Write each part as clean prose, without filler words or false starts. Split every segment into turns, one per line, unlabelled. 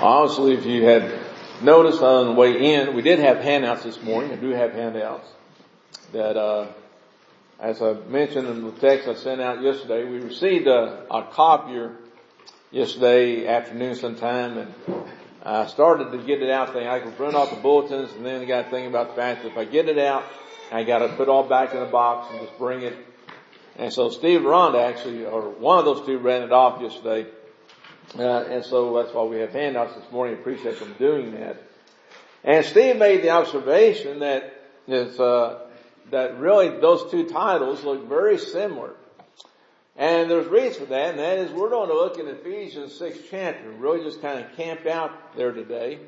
Honestly, if you had noticed on the way in, we did have handouts this morning. I do have handouts that, as I mentioned in the text I sent out yesterday, we received a copier yesterday afternoon sometime, and I started to get it out thinking I could run off the bulletins, and then I got to think about the fact that if I get it out, I got to put it all back in the box and just bring it. And so Steve and Rhonda actually, or one of those two, ran it off yesterday. And so that's why we have handouts this morning. I appreciate them doing that. And Steve made the observation that really those two titles look very similar. And there's reason for that, and that is we're going to look in Ephesians 6th chapter, really just kind of camp out there today.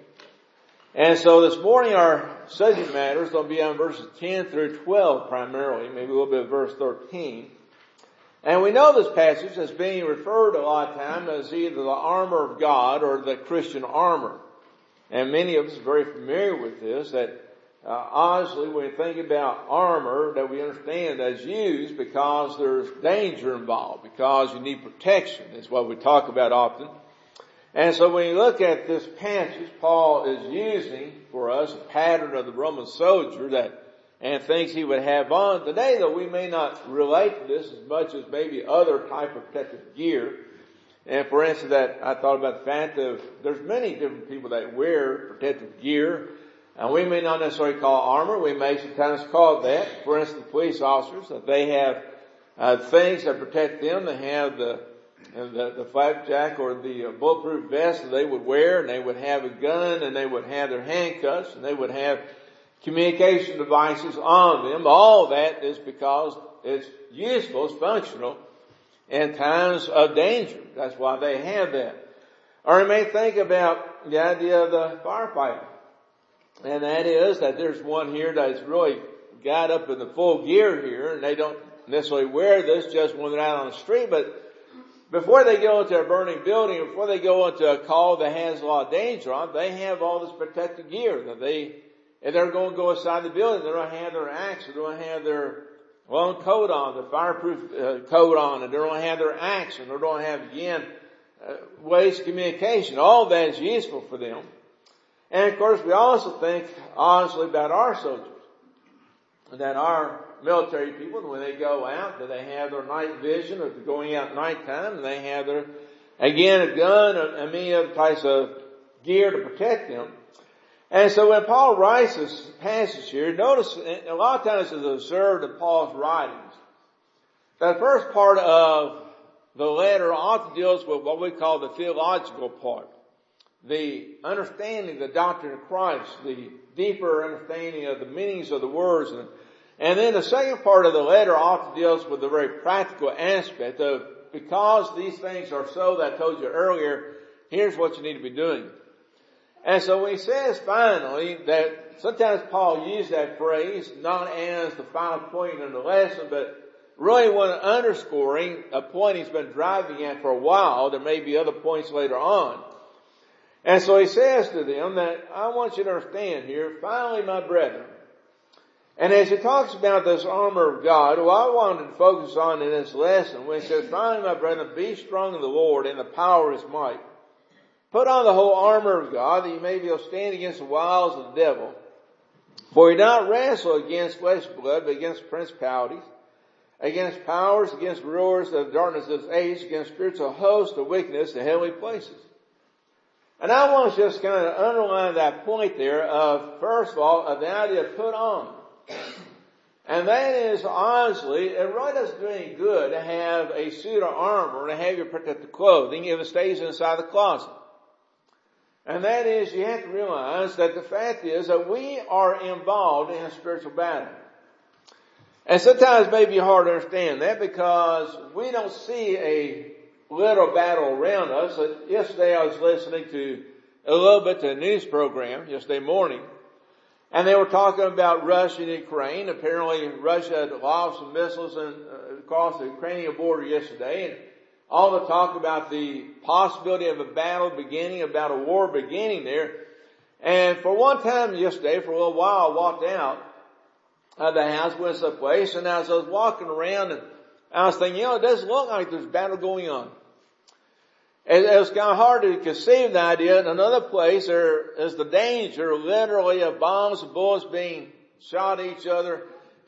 And so this morning our subject matter is going to be on verses 10 through 12 primarily, maybe a little bit of verse 13. And we know this passage as being referred a lot of time as either the armor of God or the Christian armor. And many of us are very familiar with this, that honestly when we think about armor, that we understand that it's used because there's danger involved, because you need protection. That's what we talk about often. And so when you look at this passage, Paul is using for us a pattern of the Roman soldier and things he would have on. Today, though, we may not relate to this as much as maybe other type of protective gear. And for instance, that I thought about the fact of there's many different people that wear protective gear, and we may not necessarily call armor. We may sometimes call it that. For instance, police officers, that they have things that protect them. They have the flapjack or the bulletproof vest that they would wear, and they would have a gun, and they would have their handcuffs, and they would have communication devices on them. All that is because it's useful, it's functional in times of danger. That's why they have that. Or you may think about the idea of the firefighter. And that is that there's one here that's really got up in the full gear here, and they don't necessarily wear this just when they're out on the street, but before they go into a burning building, before they go into a call that has a lot of danger on, they have all this protective gear that if they're going to go inside the building, they're going to have their axe, they're going to have their long coat on, the fireproof coat on, and they're going to have their axe, and they're going to have, again, ways of communication. All of that is useful for them. And of course, we also think, honestly, about our soldiers. That our military people, when they go out, that they have their night vision, or they're going out at nighttime, and they have a gun, and many other types of gear to protect them. And so when Paul writes this passage here, notice a lot of times it's observed in Paul's writings that the first part of the letter often deals with what we call the theological part, the understanding the doctrine of Christ, the deeper understanding of the meanings of the words, and then the second part of the letter often deals with the very practical aspect of, because these things are so that I told you earlier, here's what you need to be doing. And so when he says finally that sometimes Paul used that phrase not as the final point in the lesson, but really when underscoring a point he's been driving at for a while. There may be other points later on. And so he says to them that I want you to understand here, finally my brethren. And as he talks about this armor of God, what I wanted to focus on in this lesson, when he says, finally my brethren, be strong in the Lord and the power of his might. Put on the whole armor of God, that you may be able to stand against the wiles of the devil. For you do not wrestle against flesh and blood, but against principalities, against powers, against rulers of darkness of this age, against spiritual hosts of wickedness in heavenly places. And I want to just kind of underline that point there of, first of all, of the idea of put on. And that is, honestly, it really doesn't do any good to have a suit of armor and to have your protective clothing if it stays inside the closet. And that is, you have to realize that the fact is that we are involved in a spiritual battle. And sometimes it may be hard to understand that because we don't see a little battle around us. Yesterday I was listening to a little bit to a news program yesterday morning, and they were talking about Russia and Ukraine. Apparently Russia had launched some missiles across the Ukrainian border yesterday, and all the talk about the possibility of a battle beginning, about a war beginning there. And for one time yesterday, for a little while, I walked out of the house, went someplace, and as I was walking around, and I was thinking, it doesn't look like there's a battle going on. It's kind of hard to conceive the idea. In another place, there is the danger, literally, of bombs and bullets being shot at each other.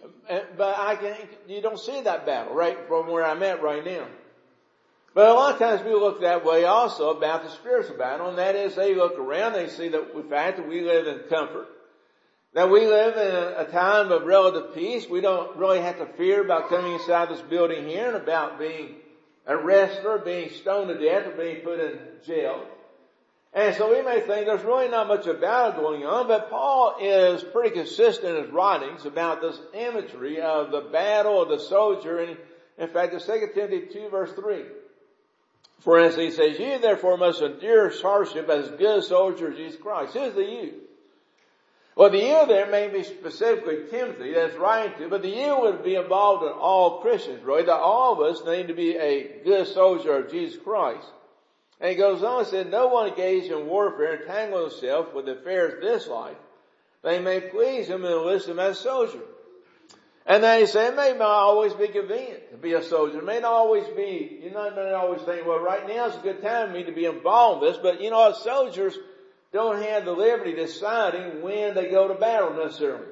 But you don't see that battle right from where I'm at right now. But a lot of times we look that way also about the spiritual battle, and that is they look around, they see the fact that we live in comfort, that we live in a time of relative peace. We don't really have to fear about coming inside this building here and about being arrested or being stoned to death or being put in jail. And so we may think there's really not much of battle going on, but Paul is pretty consistent in his writings about this imagery of the battle of the soldier. And in fact, in 2 Timothy 2 verse 3, for instance, he says, "You therefore must endure hardship as good soldiers of Jesus Christ." Who's the you? Well, the you there may be specifically Timothy that's writing to, but the you would be involved in all Christians, really, that all of us need to be a good soldier of Jesus Christ. And he goes on and said, "No one engaged in warfare entangle himself with the affairs of this life. They may please him and enlist him as a soldier." And then he said, it may not always be convenient to be a soldier. It may not always be, you may not always think, well, right now is a good time for me to be involved in this. But, soldiers don't have the liberty deciding when they go to battle necessarily.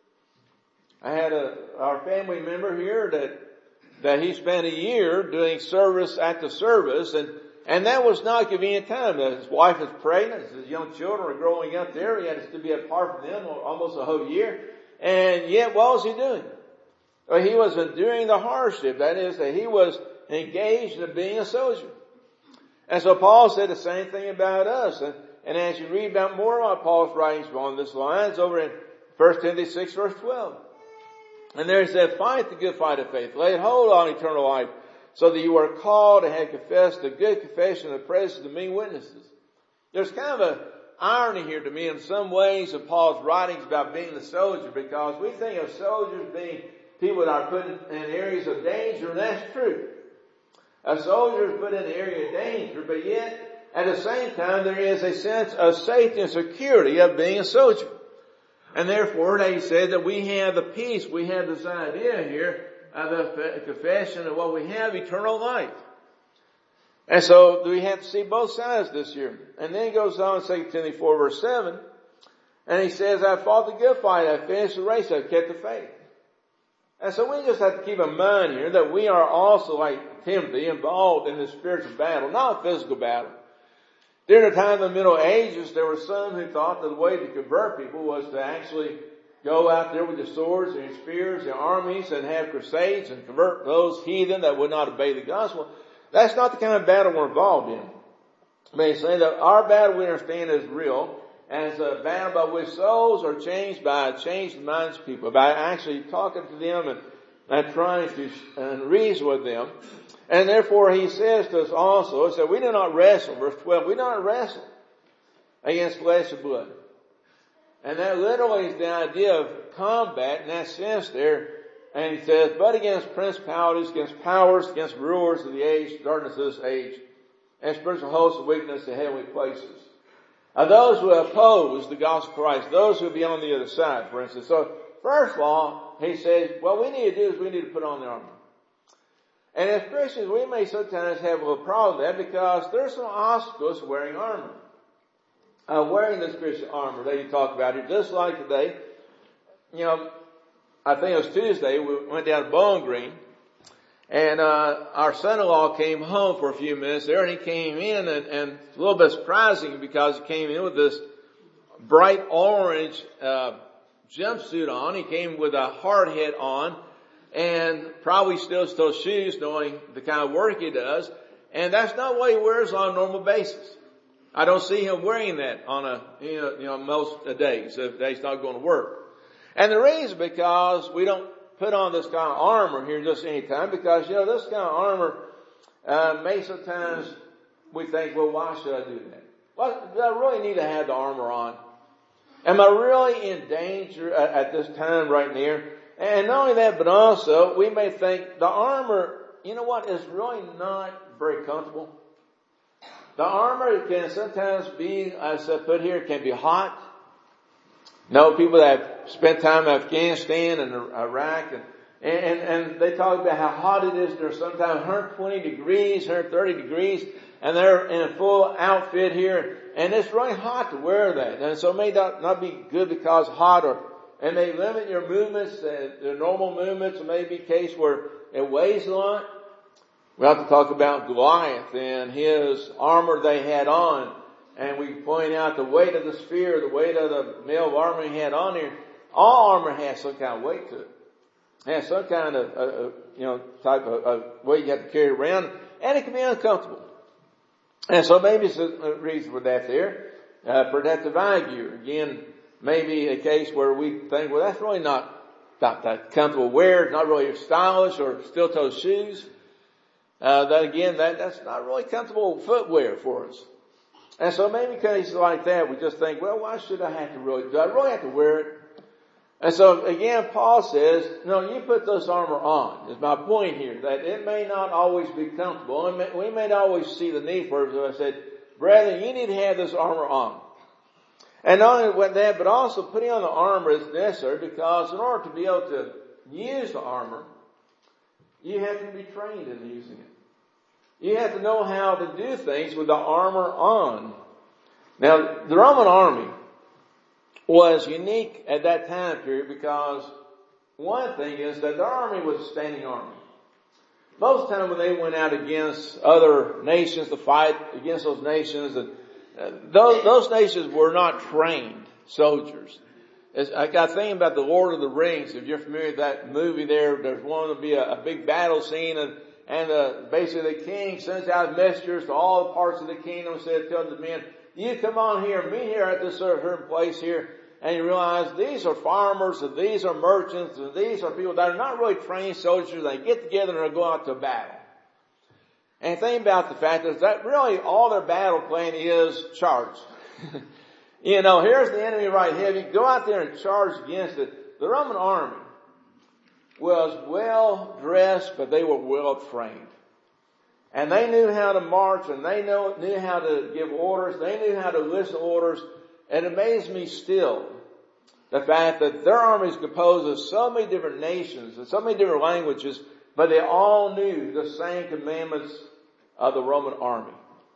I had our family member here that he spent a year doing service after service, and that was not a convenient time. His wife was pregnant, his young children were growing up there. He had to be apart from them almost a whole year. And yet, what was he doing? Well, he was enduring the hardship. That is, that he was engaged in being a soldier. And so Paul said the same thing about us. And as you read about more about Paul's writings along this line, it's over in 1 Timothy 6 verse 12. And there he said, "Fight the good fight of faith. Lay hold on eternal life, so that you are called and have confessed the good confession in the presence of many witnesses." There's kind of an irony here to me in some ways of Paul's writings about being the soldier, because we think of soldiers being people that are put in areas of danger, and that's true. A soldier is put in an area of danger, but yet at the same time there is a sense of safety and security of being a soldier. And therefore they said that we have the peace, we have this idea here of the confession of what we have, eternal life. And so we have to see both sides this year. And then he goes on in 2 Timothy 4 verse 7, and he says, "I fought the good fight, I finished the race, I've kept the faith." And so we just have to keep in mind here that we are also, like Timothy, involved in the spiritual battle, not a physical battle. During the time of the Middle Ages, there were some who thought that the way to convert people was to actually go out there with the swords and spears and armies and have crusades and convert those heathen that would not obey the gospel. That's not the kind of battle we're involved in. I mean, saying that our battle we understand is real, and it's a battle by which souls are changed by changed minds of people, by actually talking to them and trying to reason with them. And therefore he says to us also, he said, we do not wrestle, verse 12, we do not wrestle against flesh and blood. And that literally is the idea of combat in that sense there. And he says, but against principalities, against powers, against rulers of the age, darkness of this age, and spiritual hosts of weakness in heavenly places. Those who oppose the gospel of Christ, those who will be on the other side, for instance. So, first of all, he says, what we need to do is we need to put on the armor. And as Christians, we may sometimes have a little problem with that because there's some obstacles to wearing armor. Wearing this Christian armor that you talk about here, just like today. I think it was Tuesday, we went down to Bowling Green, and our son-in-law came home for a few minutes there, and he came in, and it's a little bit surprising because he came in with this bright orange jumpsuit on. He came with a hard hat on, and probably still shoes, knowing the kind of work he does. And that's not what he wears on a normal basis. I don't see him wearing that on most days if he's not going to work. And the reason because we don't put on this kind of armor here just any time, because this kind of armor may sometimes we think, well, why should I do that? Well, do I really need to have the armor on? Am I really in danger at this time right now? And not only that, but also we may think the armor, is really not very comfortable. The armor can sometimes be, as I put here, can be hot. Know people that have spent time in Afghanistan and Iraq And they talk about how hot it is. There's sometimes 120 degrees, 130 degrees, and they're in a full outfit here. And it's really hot to wear that. And so it may not be good because it's hot, and they limit your movements, the normal movements. It may be a case where it weighs a lot. We have to talk about Goliath and his armor they had on. And we point out the weight of the spear, the weight of the mail armor he had on here. All armor has some kind of weight to it. It has some kind of, type of weight you have to carry around. And it can be uncomfortable. And so maybe it's a reason for that there. Protective eye gear. Again, maybe a case where we think, well, that's really not that comfortable wear. It's not really stylish, or steel-toe shoes. That's not really comfortable footwear for us. And so maybe cases like that, we just think, well, why should I have to do I really have to wear it? And so again, Paul says, no, you put this armor on, is my point here, that it may not always be comfortable. And we may not always see the need for it. So I said, brethren, you need to have this armor on. And not only with that, but also putting on the armor is necessary, because in order to be able to use the armor, you have to be trained in using it. You have to know how to do things with the armor on. Now, the Roman army was unique at that time period, because one thing is that the army was a standing army. Most of the time when they went out against other nations to fight against those nations, those nations were not trained soldiers. I got thinking about the Lord of the Rings. If you're familiar with that movie there's one to be a big battle scene, and basically the king sends out messengers to all the parts of the kingdom and said, tell the men, you come on here, meet here at this certain place here, and you realize these are farmers, and these are merchants, and these are people that are not really trained soldiers. They get together and they go out to battle. And think about the fact is that really all their battle plan is charge. Here's the enemy right here. You go out there and charge against it. The Roman army was well dressed, but they were well trained. And they knew how to march, and they knew how to give orders. They knew how to listen to orders. It amazed me still, the fact that their army is composed of so many different nations and so many different languages, but they all knew the same commandments of the Roman army.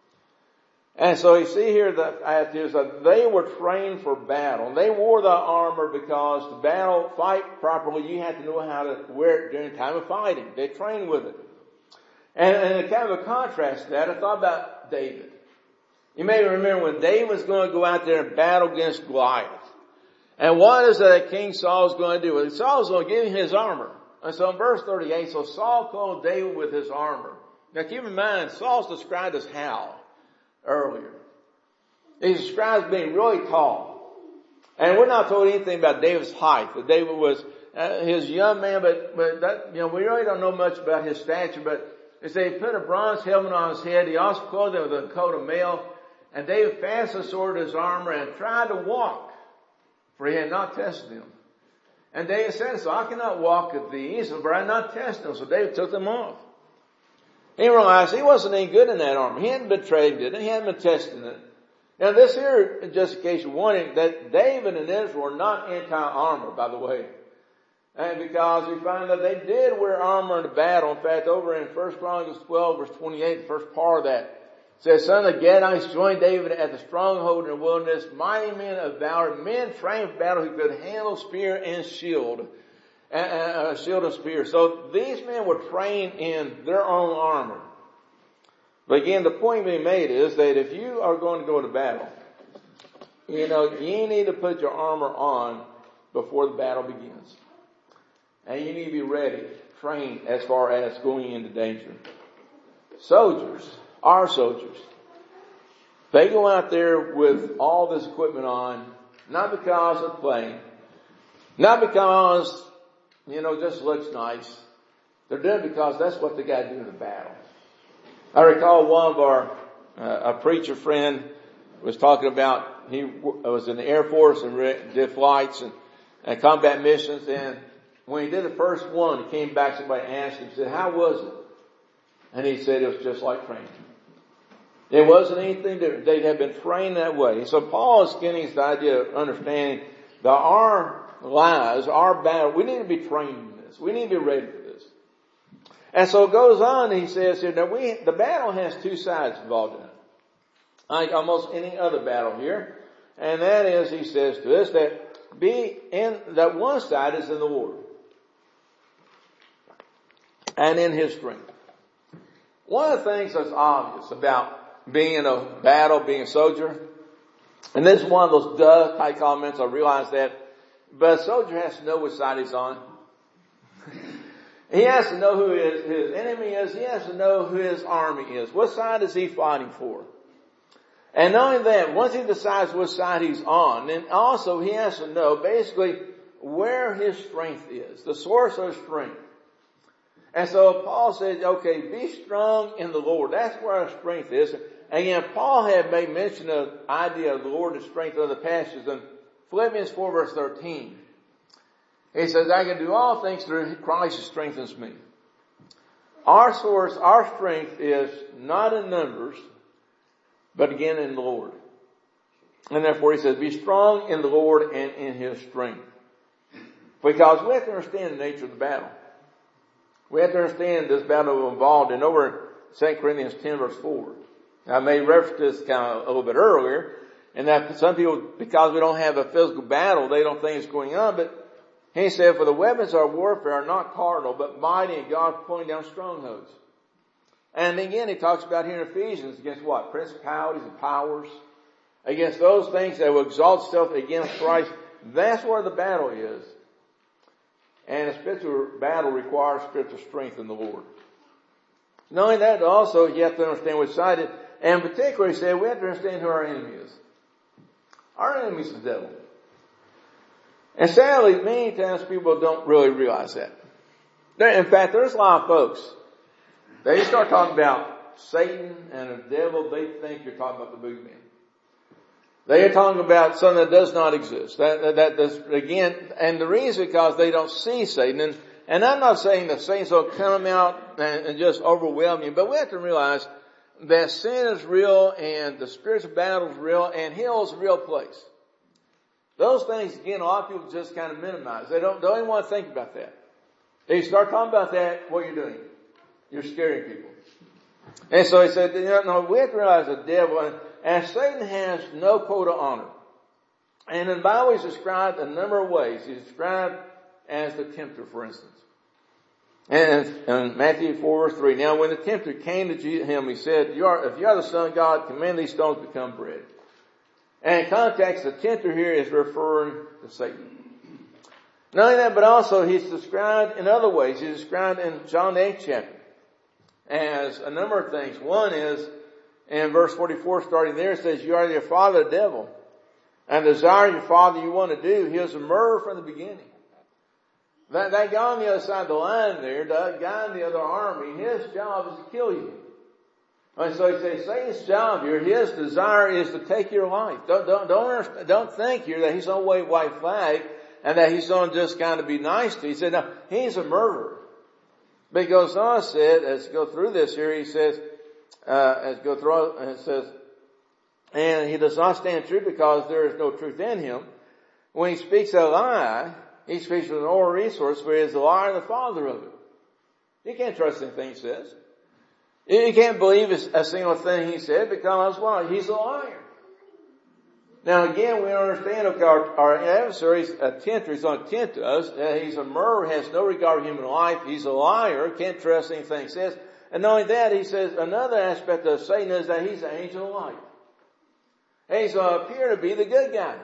And so you see here the fact is that they were trained for battle. They wore the armor because to fight properly, you had to know how to wear it during the time of fighting. They trained with it. And kind of a contrast to that, I thought about David. You may remember when David was going to go out there and battle against Goliath. And what is that King Saul was going to do? Well, Saul was going to give him his armor. And so in verse 38, so Saul clothed David with his armor. Now keep in mind, Saul's described as Hal earlier. He's described as being really tall. And we're not told anything about David's height. That David was his young man, but that, we really don't know much about his stature. But they say he put a bronze helmet on his head. He also clothed him with a coat of mail. And David fastened the sword to his armor and tried to walk, for he had not tested him. And David said, so I cannot walk with these, for I had not tested them. So David took them off. He realized he wasn't any good in that armor. He hadn't been trained in it. He hadn't been testing it. Now this here is just in case you're wondering that David and Israel were not anti-armor, by the way. And because we find that they did wear armor in the battle. In fact, over in 1 Chronicles 12, verse 28, the first part of that, says, son of Gadites joined David at the stronghold in the wilderness, mighty men of valor, men trained for battle who could handle spear and shield. Shield and spear. So these men were trained in their own armor. But again, the point being made is that if you are going to go to battle, you need to put your armor on before the battle begins. And you need to be ready, trained as far as going into danger. Soldiers, our soldiers, they go out there with all this equipment on, not because they're playing, not because, just looks nice. They're doing it because that's what they got to do in the battle. I recall one of our, a preacher friend was talking about, he was in the Air Force and did flights and combat missions, and when he did the first one, he came back, somebody asked him, said, how was it? And he said it was just like training. It wasn't anything different. They had been trained that way. So Paul is getting this idea of understanding that our lives, our battle, we need to be trained in this. this. We need to be ready for this. And so it goes on, he says here, now the battle has two sides involved in it. Like almost any other battle here. And that is, he says to us, that one side is in the Lord. And in His strength. One of the things that's obvious about being in a battle, being a soldier, and this is one of those duh type comments, I realize that, but a soldier has to know which side he's on. He has to know who his enemy is. He has to know who his army is. What side is he fighting for? And knowing that, once he decides which side he's on, then also he has to know basically where his strength is, the source of strength. And so Paul says, okay, be strong in the Lord. That's where our strength is. And again, Paul had made mention of the idea of the Lord and strength in other passages in Philippians 4 verse 13. He says, I can do all things through Christ who strengthens me. Our source, our strength is not in numbers, but again in the Lord. And therefore he says, be strong in the Lord and in His strength. Because we have to understand the nature of the battle. We have to understand this battle we're involved in. Over in 2 Corinthians 10 verse 4. I made reference to this kind of a little bit earlier. And that some people, because we don't have a physical battle, they don't think it's going on. But he said, for the weapons of our warfare are not carnal, but mighty in God, pulling down strongholds. And again, he talks about here in Ephesians against what? Principalities and powers. Against those things that will exalt itself against Christ. That's where the battle is. And a spiritual battle requires spiritual strength in the Lord. Knowing that also, you have to understand which side it is. And particularly, he said, we have to understand who our enemy is. Our enemy is the devil. And sadly, many times people don't really realize that. In fact, there's a lot of folks, they start talking about Satan and the devil, they think you're talking about the boogeyman. They are talking about something that does not exist. Again, and the reason is because they don't see Satan. And I'm not saying that Satan's going to come out and just overwhelm you, but we have to realize that sin is real and the spiritual battle is real and hell is a real place. Those things, again, a lot of people just kind of minimize. They don't even want to think about that. They start talking about that, what you're doing. You're scaring people. And so he said, no, we have to realize the devil, and Satan has no code of honor. And in the Bible he's described a number of ways. He's described as the tempter, for instance. And in Matthew 4 verse 3, now when the tempter came to him, he said, if you are the Son of God, command these stones to become bread. And in context, the tempter here is referring to Satan. Not only that, but also he's described in other ways. He's described in John 8th chapter as a number of things. One is, in verse 44 starting there, it says, you are your father the devil, and desire your father you want to do. He was a murderer from the beginning. That guy on the other side of the line there, that guy in the other army, his job is to kill you. And so he says, Satan's job here, his desire is to take your life. Don't think here that he's going to wave white flag and that he's going to just kind of be nice to you. He said, no, he's a murderer. But he goes on, said, as we go through this here, he says, and it says, and he does not stand true because there is no truth in him. When he speaks a lie, he speaks with an oral resource, for he is the liar and the father of it. You can't trust anything he says. You can't believe a single thing he said because why? He's a liar. Now again, we understand our adversary's a tempter. He's going to tempt us. He's a murderer, has no regard for human life. He's a liar, can't trust anything he says. And not only that, he says another aspect of Satan is that he's an angel of light. He's going to appear to be the good guy.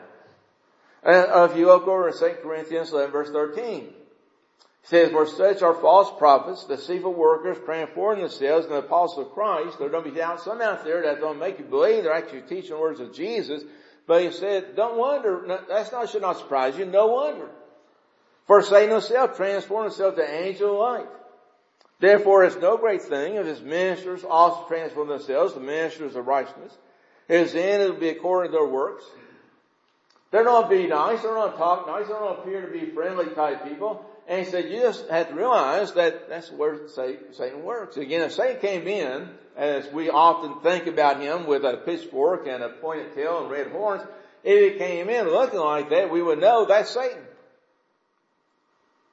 If you look over in 2 Corinthians 11 verse 13, it says, for such are false prophets, deceitful workers, transforming themselves in the apostles of Christ. There don't be some out there that don't make you believe they're actually teaching the words of Jesus. But he said, don't wonder, should not surprise you, no wonder. For Satan himself transformed himself to angel of light. Therefore it's no great thing if his ministers also transform themselves to ministers of righteousness. His end will be according to their works. They're not be nice, they're not talk nice, they don't appear to be friendly type people. And he said, you just have to realize that that's where Satan works. Again, if Satan came in, as we often think about him with a pitchfork and a pointed tail and red horns, if he came in looking like that, we would know that's Satan.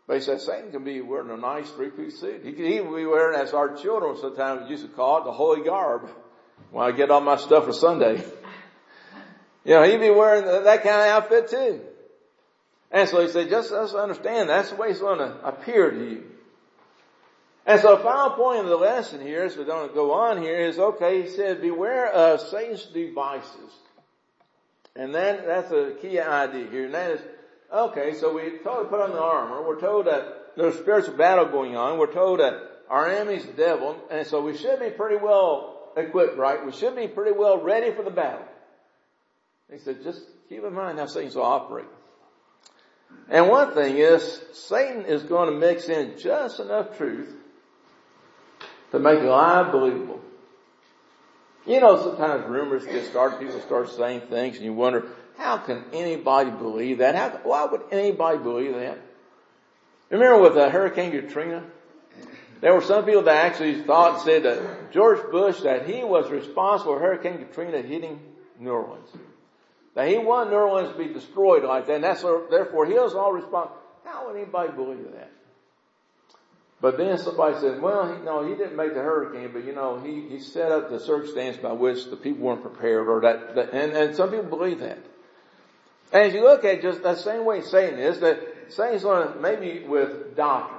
But he said Satan can be wearing a nice three-piece suit. He could even be wearing, as our children sometimes used to call it, the holy garb. When I get all my stuff for Sunday. He'd be wearing that kind of outfit too. And so he said, just understand that's the way he's going to appear to you. And so the final point of the lesson here, as we don't go on here, is okay, he said, beware of Satan's devices. And that's a key idea here. And that is, okay, so we're told to put on the armor. We're told that there's a spiritual battle going on. We're told that our enemy's the devil. And so we should be pretty well equipped, right? We should be pretty well ready for the battle. He said, just keep in mind how Satan's will operate. And one thing is, Satan is going to mix in just enough truth to make a lie believable. Sometimes rumors get started, people start saying things, and you wonder, how can anybody believe that? Why would anybody believe that? Remember with Hurricane Katrina? There were some people that actually thought and said that George Bush, that he was responsible for Hurricane Katrina hitting New Orleans. That he wanted New Orleans to be destroyed like that, and therefore he was all responsible. How would anybody believe that? But then somebody said, well, he didn't make the hurricane, but he set up the circumstance by which the people weren't prepared, or and some people believe that. And as you look at just that same way Satan is, that Satan's going to, maybe with doctrine.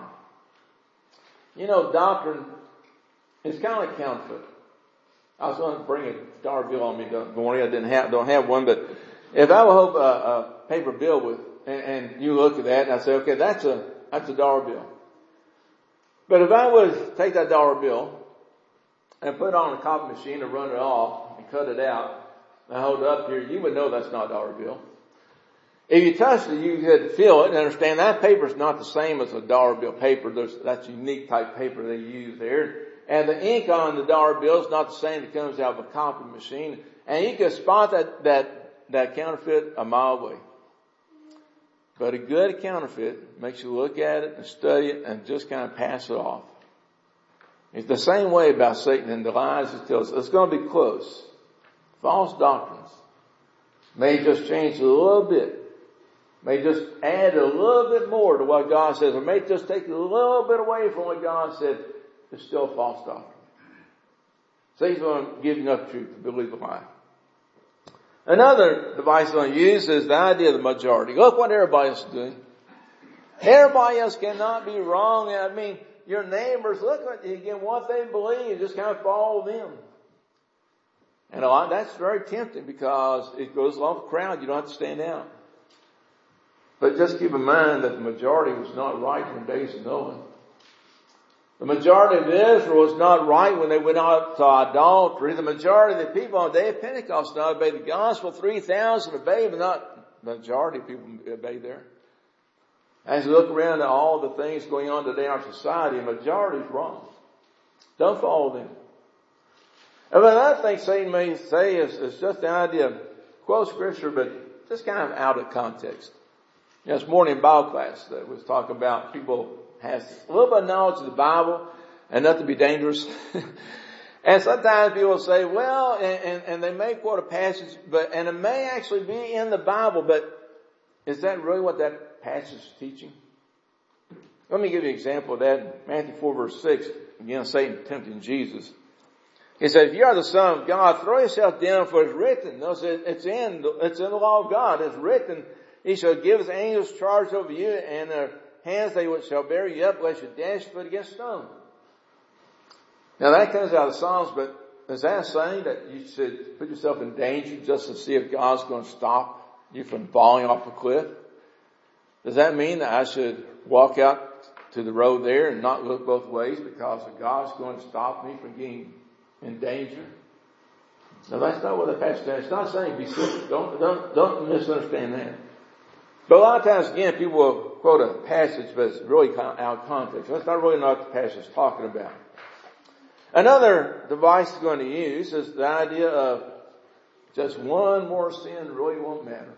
Doctrine is kind of like counterfeit. I was going to bring a dollar bill on me this morning. I don't have one, but if I would hold a paper bill and you look at that and I say, okay, that's a dollar bill. But if I would take that dollar bill and put it on a copy machine and run it off and cut it out and hold it up here, you would know that's not a dollar bill. If you touched it, you could feel it and understand that paper is not the same as a dollar bill paper. That's unique type paper they use there. And the ink on the dollar bill is not the same that comes out of a copy machine. And you can spot that counterfeit a mile away. But a good counterfeit makes you look at it and study it and just kind of pass it off. It's the same way about Satan and the lies he tells us. It's going to be close. False doctrines may just change a little bit. May just add a little bit more to what God says, or may just take a little bit away from what God said. It's still false doctrine. Satan's going to give you enough truth to believe a lie. Another device he's going to use is the idea of the majority. Look what everybody else is doing. Everybody else cannot be wrong. I mean, your neighbors, look at what they believe. Just kind of follow them. And that's very tempting because it goes along with the crowd. You don't have to stand out. But just keep in mind that the majority was not right in the days of Noah. The majority of Israel was not right when they went out to idolatry. The majority of the people on the day of Pentecost did not obey the gospel. 3,000 obeyed, but not the majority of people obeyed there. As you look around at all the things going on today in our society, the majority is wrong. Don't follow them. And another thing Satan may say is just the idea of quote scripture, but just kind of out of context. This morning in Bible class that was talking about people has a little bit of knowledge of the Bible and not to be dangerous. And sometimes people say, well, and they may quote a passage, and it may actually be in the Bible, but is that really what that passage is teaching? Let me give you an example of that. Matthew 4 verse 6, again, Satan tempting Jesus. He said, if you are the Son of God, throw yourself down, for it's written. Notice it's in the law of God. It's written, he shall give his angels charge over you, and their hands they shall bear you up, lest you dash your foot against stone. Now that comes out of Psalms, but is that saying that you should put yourself in danger just to see if God's going to stop you from falling off a cliff? Does that mean that I should walk out to the road there and not look both ways because God's going to stop me from getting in danger? No, that's not what the passage says. It's not saying be sick. Don't misunderstand that. But a lot of times, again, people will quote a passage, but it's really out of context. That's not really what the passage is talking about. Another device he's going to use is the idea of just one more sin really won't matter.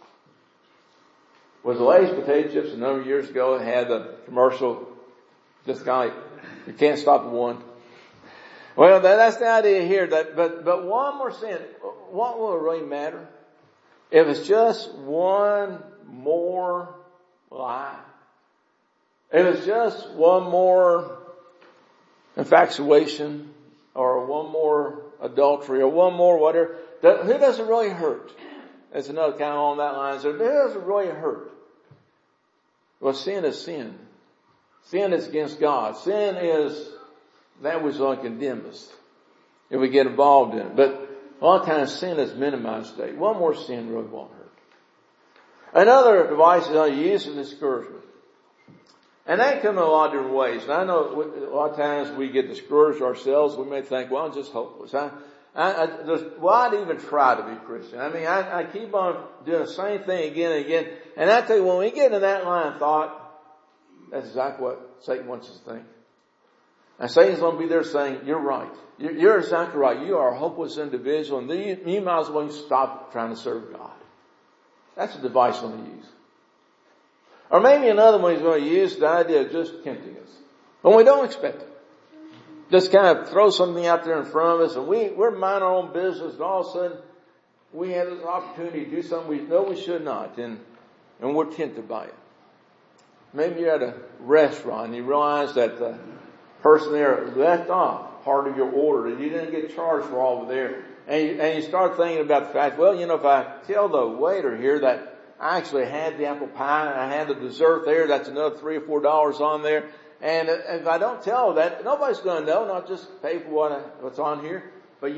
Was the Lay's potato chips a number of years ago that had the commercial, just kind of like, you can't stop at one. Well, that's the idea here. But one more sin, what will it really matter? If it's just one more lie. if it's just one more infatuation or one more adultery or one more whatever, who does it really hurt? That's another kind of on that line. So who does it really hurt? Well, sin is sin. Sin is against God. Sin is that which will condemn us if we get involved in it. But a lot of times sin is minimized today. One more sin really won't hurt. Another device is used for discouragement. And that comes in a lot of different ways. And I know a lot of times we get discouraged ourselves. We may think, well, I'm just hopeless. Why'd even try to be Christian? I mean, I keep on doing the same thing again and again. And I tell you, when we get in that line of thought, that's exactly what Satan wants us to think. And Satan's going to be there saying, you're right. You're exactly right. You are a hopeless individual, and you might as well stop trying to serve God. That's a device he's going to use. Or maybe another one he's going to use, the idea of just tempting us. When we don't expect it. Just kind of throw something out there in front of us, and we're minding our own business, and all of a sudden we have this opportunity to do something we know we should not, and we're tempted by it. Maybe you're at a restaurant and you realize that the person there left off part of your order and you didn't get charged for all of there. And you start thinking about the fact, well, if I tell the waiter here that I actually had the apple pie and I had the dessert there, that's another $3 or $4 on there. And if I don't tell that, nobody's going to know, not just pay for what's on here, but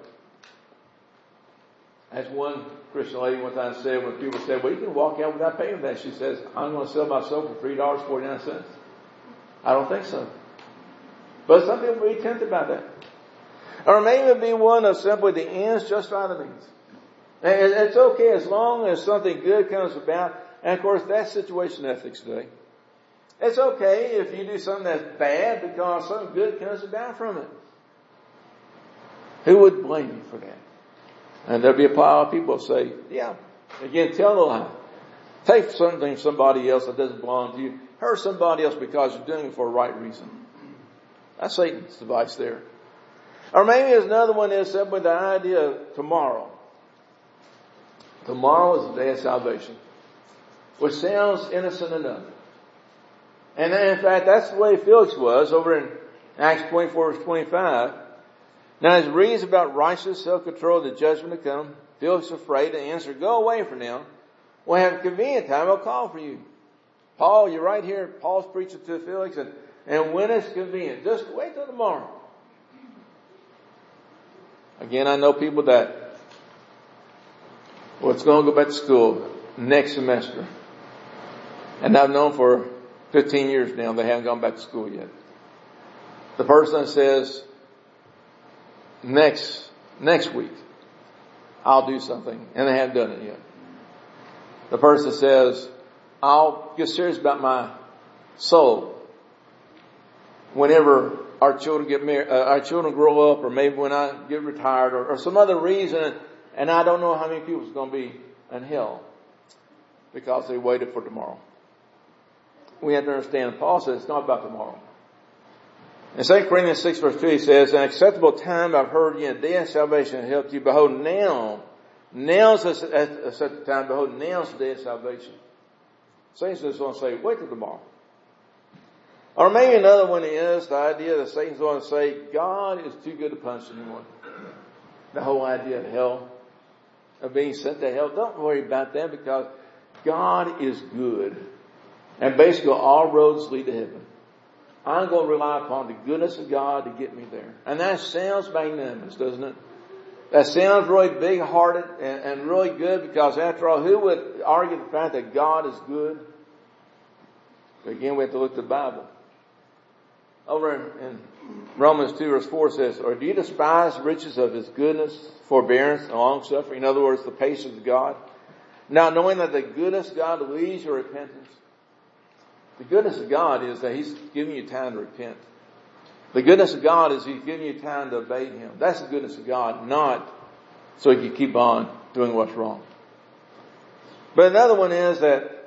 As one Christian lady one time said, when people said, well, you can walk out without paying that. She says, I'm going to sell my soap for $3.49. I don't think so. But some people will be tempted by that. Or maybe it be one of simply the ends justify the means. And it's okay as long as something good comes about. And of course, that's situation ethics today. It's okay if you do something that's bad because something good comes about from it. Who would blame you for that? And there'll be a pile of people who say, yeah, again, tell the lie. Take something from somebody else that doesn't belong to you. Hurt somebody else because you're doing it for a right reason. That's Satan's device there. Or maybe there's another one is simply the idea of tomorrow. Tomorrow is the day of salvation. Which sounds innocent enough. And in fact, that's the way Felix was over in Acts 24 verse 25. Now as he reads about righteous self-control, the judgment to come, Felix is afraid to answer, go away for now. We'll have a convenient time, I'll call for you. Paul, you're right here. Paul's preaching to Felix, and when it's convenient, just wait till tomorrow. Again, I know people that, it's going to go back to school next semester. And I've known for 15 years now they haven't gone back to school yet. The person says, next week, I'll do something. And they haven't done it yet. The person says, I'll get serious about my soul whenever our children get married, our children grow up, or maybe when I get retired, or some other reason, and I don't know how many people is going to be in hell because they waited for tomorrow. We have to understand, Paul says it's not about tomorrow. In 2 Corinthians 6 verse 2 he says, an acceptable time I've heard you, a day of salvation has helped you. Behold, now's a set time. Behold, now's the day of salvation. Satan's just going to say, wait till tomorrow. Or maybe another one is the idea that Satan's going to say, God is too good to punish anyone. The whole idea of hell, of being sent to hell, don't worry about that because God is good. And basically all roads lead to heaven. I'm going to rely upon the goodness of God to get me there. And that sounds magnanimous, doesn't it? That sounds really big-hearted and really good because after all, who would argue the fact that God is good? But again, we have to look to the Bible. Over in Romans 2 verse 4 says, or do you despise the riches of His goodness, forbearance, and long-suffering? In other words, the patience of God. Now knowing that the goodness of God leads to repentance. The goodness of God is that He's giving you time to repent. The goodness of God is He's giving you time to obey Him. That's the goodness of God, not so you can keep on doing what's wrong. But another one is that,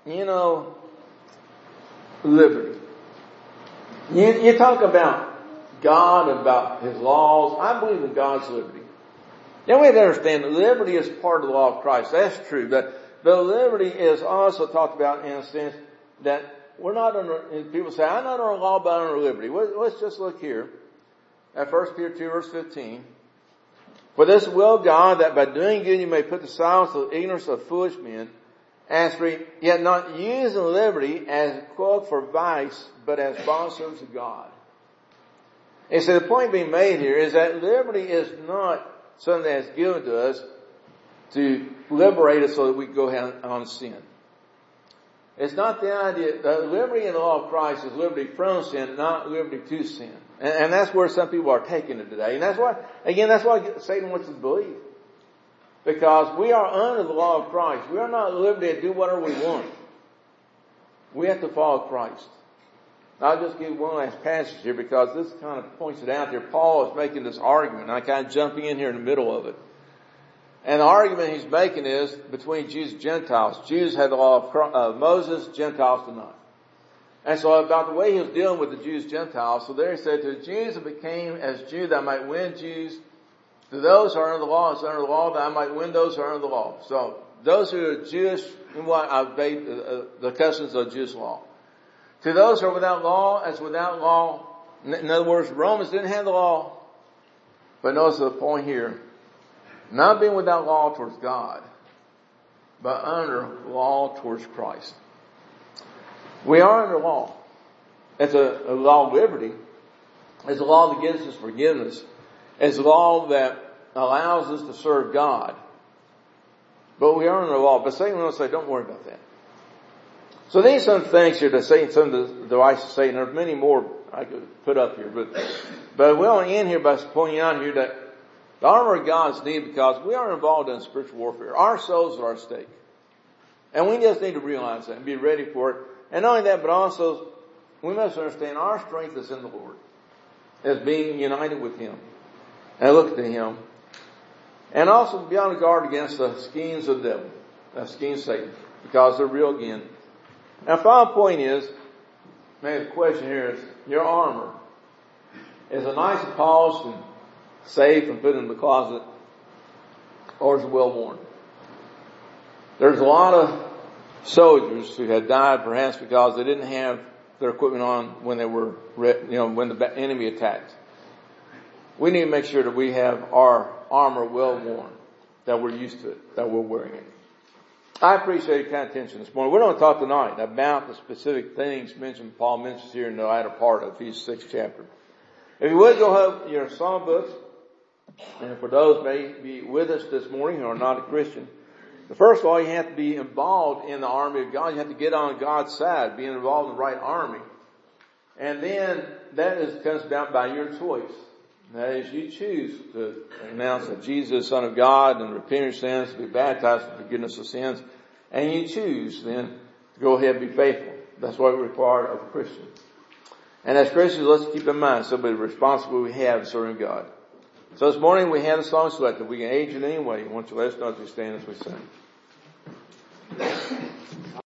liberty. You talk about God, about His laws. I believe in God's liberty. Now we have to understand that liberty is part of the law of Christ. That's true. But liberty is also talked about in a sense that we're not under, and people say, I'm not under law, but under liberty. Let's just look here at 1 Peter 2 verse 15. For this will of God, that by doing good you may put to silence the ignorance of foolish men, as for yet not using liberty as a cloak for vice, but as bondservants of God. And so the point being made here is that liberty is not something that's given to us to liberate us so that we can go ahead on sin. It's not the idea, the liberty in the law of Christ is liberty from sin, not liberty to sin. And that's where some people are taking it today. And that's why Satan wants us to believe. Because we are under the law of Christ. We are not at liberty to do whatever we want. We have to follow Christ. I'll just give one last passage here because this kind of points it out here. Paul is making this argument, and I kind of jumping in here in the middle of it. And the argument he's making is between Jews and Gentiles. Jews had the law of Moses, Gentiles did not. And so about the way he was dealing with the Jews and Gentiles, so there he said, to the Jews it became as Jew that I might win Jews. To those who are under the law, it's under the law that I might win those who are under the law. So those who are Jewish, obey the customs of Jewish law. To those who are without law, as without law. In other words, Romans didn't have the law. But notice the point here. Not being without law towards God, but under law towards Christ. We are under law. It's a law of liberty. It's a law that gives us forgiveness. It's a law that allows us to serve God. But we are under law. But Satan will say, don't worry about that. So these are some things here that Satan, some of the devices of Satan. There's many more I could put up here. But we only end here by pointing out here that the armor of God is needed because we are involved in spiritual warfare. Our souls are at stake. And we just need to realize that and be ready for it. And not only that, but also we must understand our strength is in the Lord. As being united with Him. And look to Him. And also be on guard against the schemes of the devil. The schemes of Satan. Because they're real again. Now the final point is, maybe the question here is, your armor is it nice and polished and safe and put in the closet, or is it well worn? There's a lot of soldiers who had died perhaps because they didn't have their equipment on when they were, when the enemy attacked. We need to make sure that we have our armor well worn, that we're used to it, that we're wearing it. I appreciate your kind of attention this morning. We're going to talk tonight about the specific things Paul mentions here in the latter part of Ephesians 6 chapter. If you would go have your psalm books, and for those may be with us this morning who are not a Christian, first of all, you have to be involved in the army of God. You have to get on God's side, being involved in the right army. And then that comes about by your choice. That is, you choose to announce that Jesus is the Son of God and repent your sins, to be baptized for forgiveness of sins. And you choose then to go ahead and be faithful. That's what we require of a Christian. And as Christians, let's keep in mind some of the responsibility we have serving God. So this morning we had a song selected. We can age it anyway. I want you to let us know as we stand as we sing.